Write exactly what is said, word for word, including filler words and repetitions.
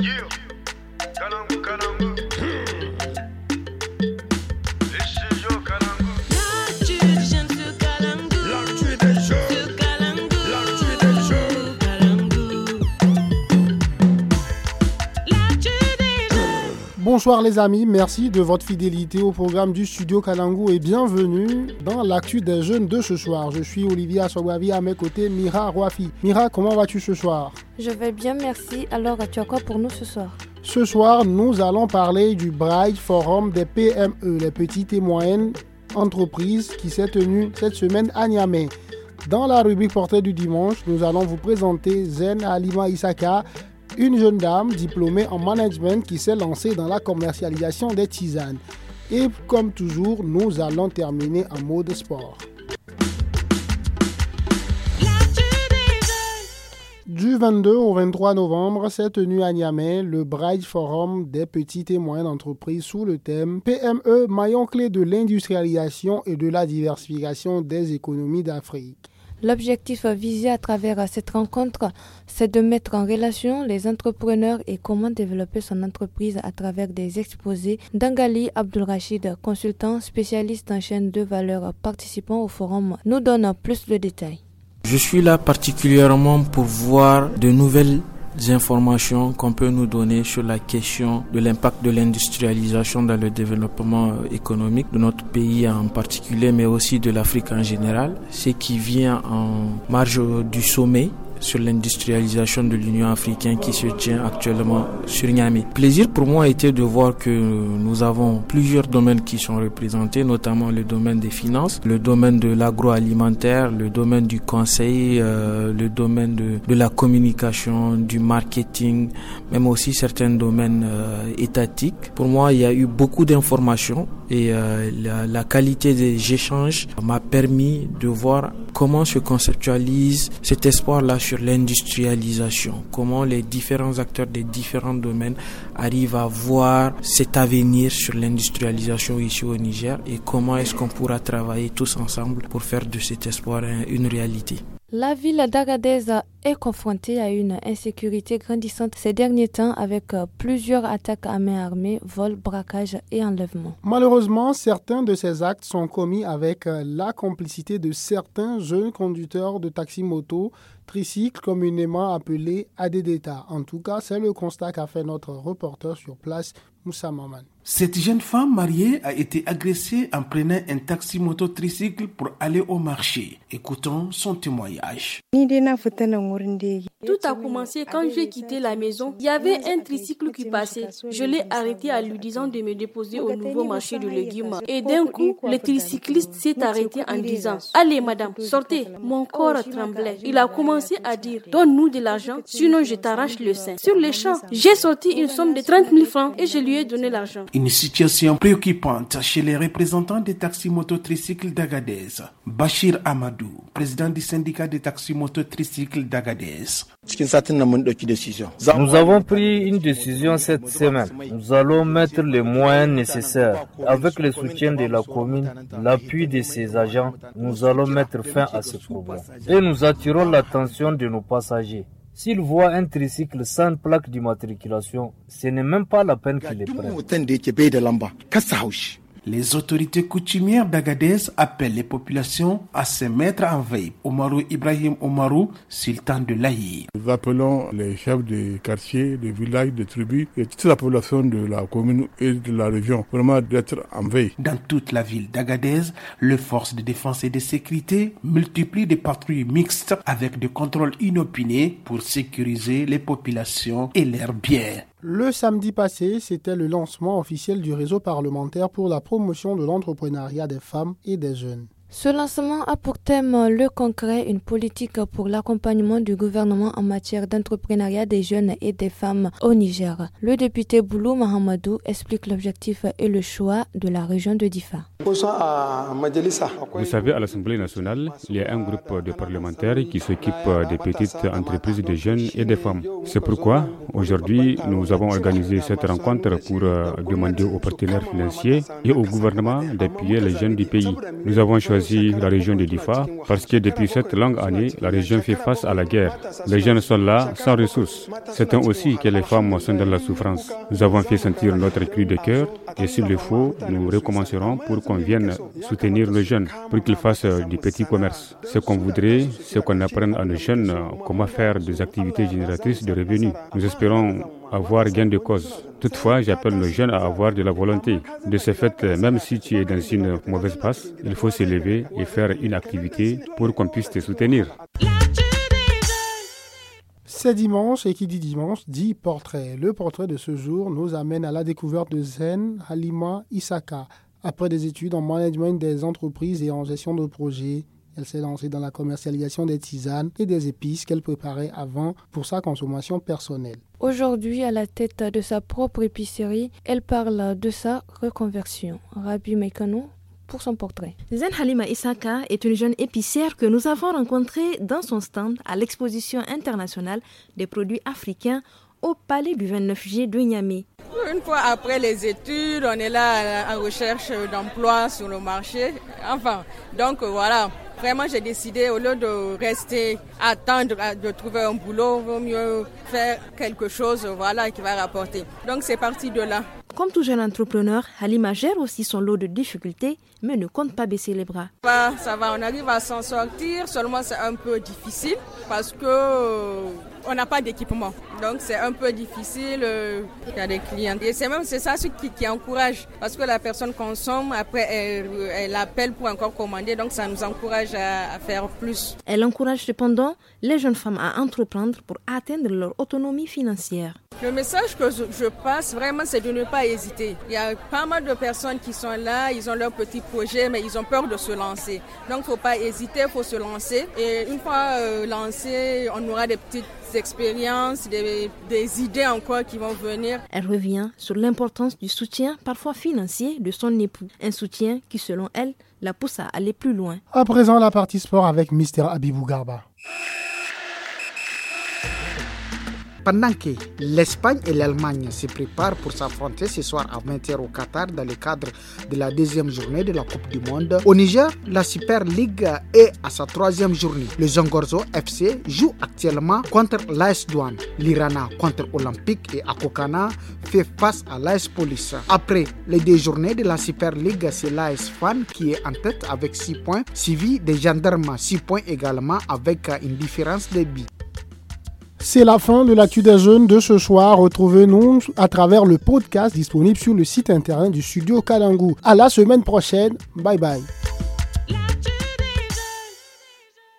Bonsoir les amis, merci de votre fidélité au programme du Studio Kalangu et bienvenue dans l'actu des jeunes de ce soir. Je suis Olivier Assobavi, à mes côtés Mira Rouafi. Mira, comment vas-tu ce soir? Je vais bien, merci. Alors, tu as quoi pour nous ce soir? Ce soir, nous allons parler du Braille Forum des P M E, les petites et moyennes entreprises qui s'est tenu cette semaine à Niamey. Dans la rubrique Portrait du dimanche, nous allons vous présenter Zen Halima Isaka, une jeune dame diplômée en management qui s'est lancée dans la commercialisation des tisanes. Et comme toujours, nous allons terminer en mode sport. Du vingt-deux au vingt-trois novembre, s'est tenu à Niamey le Braille Forum des petites et moyennes entreprises sous le thème P M E, maillon clé de l'industrialisation et de la diversification des économies d'Afrique. L'objectif visé à travers cette rencontre, c'est de mettre en relation les entrepreneurs et comment développer son entreprise à travers des exposés. Dangali Abdulrachid, consultant spécialiste en chaîne de valeur participant au forum, nous donne plus de détails. Je suis là particulièrement pour voir de nouvelles informations qu'on peut nous donner sur la question de l'impact de l'industrialisation dans le développement économique de notre pays en particulier, mais aussi de l'Afrique en général, ce qui vient en marge du sommet sur l'industrialisation de l'Union africaine qui se tient actuellement sur Niamey. Plaisir pour moi était de voir que nous avons plusieurs domaines qui sont représentés, notamment le domaine des finances, le domaine de l'agroalimentaire, le domaine du conseil, euh, le domaine de, de la communication, du marketing, même aussi certains domaines euh, étatiques. Pour moi, il y a eu beaucoup d'informations et euh, la, la qualité des échanges m'a permis de voir comment se conceptualise cet espoir-là sur l'industrialisation, comment les différents acteurs des différents domaines arrivent à voir cet avenir sur l'industrialisation ici au Niger et comment est-ce qu'on pourra travailler tous ensemble pour faire de cet espoir une réalité. La ville d'Agadez est confrontée à une insécurité grandissante ces derniers temps avec plusieurs attaques à main armée, vols, braquages et enlèvements. Malheureusement, certains de ces actes sont commis avec la complicité de certains jeunes conducteurs de taxi-moto, tricycles communément appelés A D D T A. En tout cas, c'est le constat qu'a fait notre reporter sur place, Moussa Maman. Cette jeune femme mariée a été agressée en prenant un taxi-moto tricycle pour aller au marché. Écoutons son témoignage. Tout a commencé quand j'ai quitté la maison. Il y avait un tricycle qui passait. Je l'ai arrêté en lui disant de me déposer au nouveau marché de légumes. Et d'un coup, le tricycliste s'est arrêté en disant « Allez madame, sortez ». Mon corps tremblait. Il a commencé à dire « Donne-nous de l'argent, sinon je t'arrache le sein ». Sur les champs, j'ai sorti une somme de trente mille francs et je lui ai donné l'argent. Une situation préoccupante chez les représentants des taxis-moto-tricycles d'Agadez. Bachir Amadou, président du syndicat des taxis-moto-tricycles d'Agadez. Nous avons pris une décision cette semaine. Nous allons mettre les moyens nécessaires. Avec le soutien de la commune, l'appui de ses agents, nous allons mettre fin à ce problème. Et nous attirons l'attention de nos passagers. S'ils voient un tricycle sans plaque d'immatriculation, ce n'est même pas la peine qu'ils les prennent. Les autorités coutumières d'Agadez appellent les populations à se mettre en veille. Omarou Ibrahim Omarou, sultan de l'Aïe. Nous appelons les chefs de quartier, de villages, de tribus et toute la population de la commune et de la région vraiment d'être en veille. Dans toute la ville d'Agadez, les forces de défense et de sécurité multiplient des patrouilles mixtes avec des contrôles inopinés pour sécuriser les populations et leurs biens. Le samedi passé, c'était le lancement officiel du réseau parlementaire pour la promotion de l'entrepreneuriat des femmes et des jeunes. Ce lancement a pour thème le concret, une politique pour l'accompagnement du gouvernement en matière d'entrepreneuriat des jeunes et des femmes au Niger. Le député Boulou Mahamadou explique l'objectif et le choix de la région de Difa. Vous savez, à l'Assemblée nationale, il y a un groupe de parlementaires qui s'occupe des petites entreprises des jeunes et des femmes. C'est pourquoi, aujourd'hui, nous avons organisé cette rencontre pour demander aux partenaires financiers et au gouvernement d'appuyer les jeunes du pays. Nous avons choisi choisi la région de Difa parce que depuis cette longue année, la région fait face à la guerre. Les jeunes sont là sans ressources. C'est temps aussi que les femmes sont dans la souffrance. Nous avons fait sentir notre cri de cœur et s'il le faut, nous recommencerons pour qu'on vienne soutenir les jeunes, pour qu'ils fassent du petit commerce. Ce qu'on voudrait, c'est qu'on apprenne à nos jeunes comment faire des activités génératrices de revenus. Nous espérons avoir gain de cause. Toutefois, j'appelle nos jeunes à avoir de la volonté. De ce fait, même si tu es dans une mauvaise passe, il faut se lever et faire une activité pour qu'on puisse te soutenir. C'est dimanche et qui dit dimanche dit portrait. Le portrait de ce jour nous amène à la découverte de Zen Halima Isaka. Après des études en management des entreprises et en gestion de projets, elle s'est lancée dans la commercialisation des tisanes et des épices qu'elle préparait avant pour sa consommation personnelle. Aujourd'hui, à la tête de sa propre épicerie, elle parle de sa reconversion. Rabi Mekano pour son portrait. Zen Halima Isaka est une jeune épicière que nous avons rencontrée dans son stand à l'exposition internationale des produits africains au palais du vingt-neuf juillet de Niamey. Une fois après les études, on est là en recherche d'emploi sur le marché. Enfin, donc voilà. Vraiment, j'ai décidé, au lieu de rester, attendre de trouver un boulot, il vaut mieux faire quelque chose voilà, qui va rapporter. Donc, c'est parti de là. Comme tout jeune entrepreneur, Halima gère aussi son lot de difficultés, mais ne compte pas baisser les bras. Ça va, on arrive à s'en sortir, seulement c'est un peu difficile parce que on n'a pas d'équipement. Donc c'est un peu difficile, il y a des clients. Et c'est même c'est ça ce qui, qui encourage, parce que la personne consomme, après elle, elle appelle pour encore commander, donc ça nous encourage à, à faire plus. Elle encourage cependant les jeunes femmes à entreprendre pour atteindre leur autonomie financière. Le message que je, je passe vraiment, c'est de ne pas hésiter. Il y a pas mal de personnes qui sont là, ils ont leur petit projet, mais ils ont peur de se lancer. Donc il ne faut pas hésiter, il faut se lancer. Et une fois euh, lancé, on aura des petites expériences, des, des idées encore qui vont venir. Elle revient sur l'importance du soutien, parfois financier, de son époux. Un soutien qui, selon elle, la pousse à aller plus loin. À présent, la partie sport avec Mister Abibou Garba. Pendant que l'Espagne et l'Allemagne se préparent pour s'affronter ce soir à vingt heures au Qatar dans le cadre de la deuxième journée de la Coupe du Monde, au Niger, la Super League est à sa troisième journée. Le Zongorzo F C joue actuellement contre l'A S Douane. L'Irana contre Olympique et Akokana fait face à l'A S Police. Après les deux journées de la Super League, c'est l'A S Fan qui est en tête avec six points, suivi des Gendarmes six points également avec une différence de buts. C'est la fin de l'actu des jeunes de ce soir. Retrouvez-nous à travers le podcast disponible sur le site internet du studio Kalangu. À la semaine prochaine. Bye bye.